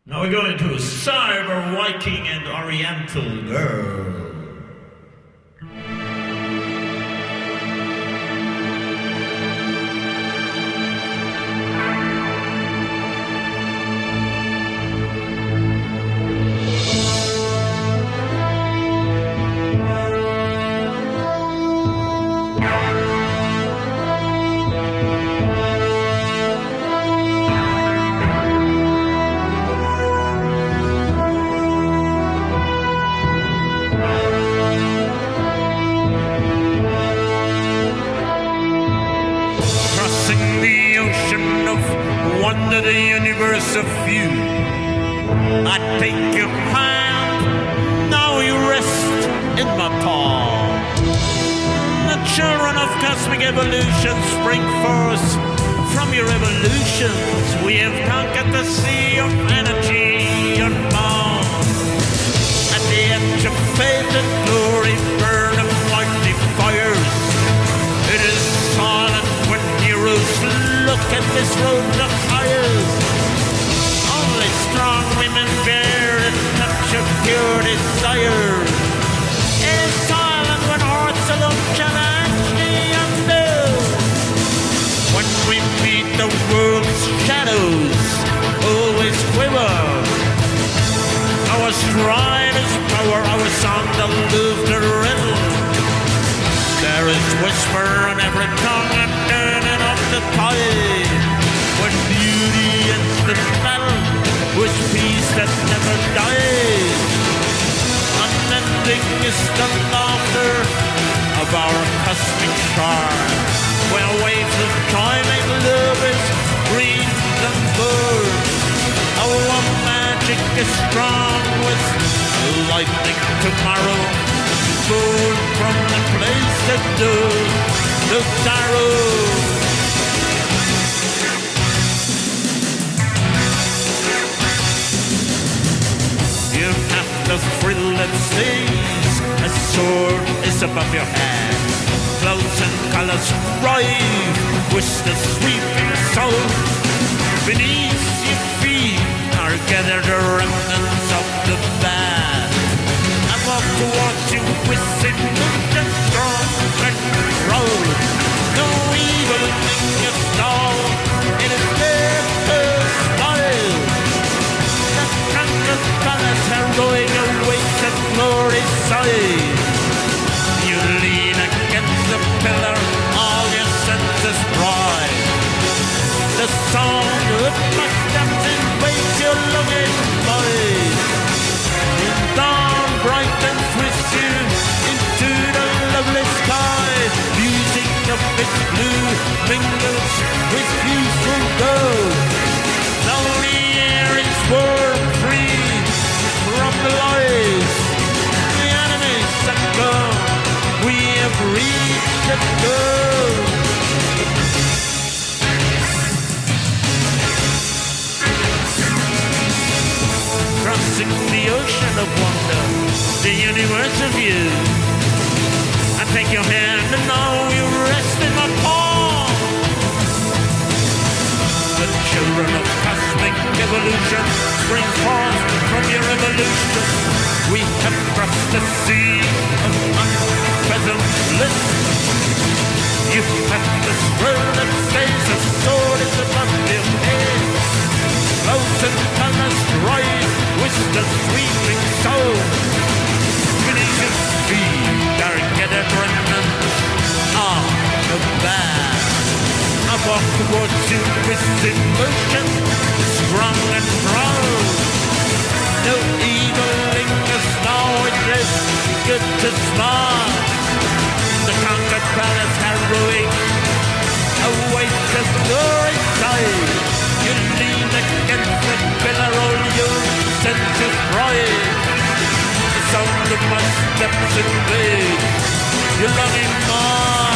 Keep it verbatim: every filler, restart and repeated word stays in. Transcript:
Now we're going into Cyber Viking and Oriental Girl. Wonder the universe of you. I take your hand, now you rest in my palm. The children of cosmic evolution spring forth from your evolutions. We have conquered the sea of energy unbound. At the edge of faith and glory burn a mighty fires. It is silent when heroes look at this road of fires. Only strong women bear the touch of pure desire. It is silent when hearts alone challenge the unknown. When we meet the world's shadows, always quiver. Our stride is power, our song the love the riddle. There is whisper on every tongue and turning of the tide. When beauty ends the battle with peace that never dies. Unending is the laughter of our cosmic shard, where waves of joy make love is breathed and burned. Our magic is strong with lightning tomorrow, born from the place that knows no sorrow. You have the thrill that stays, a sword is above your head. Clouds and colors thrive with the sweeping soul. Beneath your feet are gathered the remnants of the bad. I walk towards you with significant strong and control. No evil in your soul, it is there to smile. The countless colors heroic awaits at glory's side. You lean against the pillar, all your senses pride. The sound of my steps invades your longing mind. In dawn bright and twist you into the lovely sky. Music of its blue mingles with youthful gold. Lonely air is worn free from the lies. The enemies are gone, we have reached the goal. Crossing the ocean of wonder, the universe of you. I take your hand and now you rest in my palm. The children of cosmic evolution spring forth from your evolution. We have crossed the sea of unfathomed bliss. You have the swirl that stays, a sword is above your head. Clouds and colors rise with the sweeping soul. Beneath your feet are gathered remnants of the bad. I walk towards you with emotion, strong and proud. No evil lingers now, it is good to smile. The conquered palace heroic awaits the glory side. You lean against the pillar, all your senses pride. The sound of my steps invade your longing mind.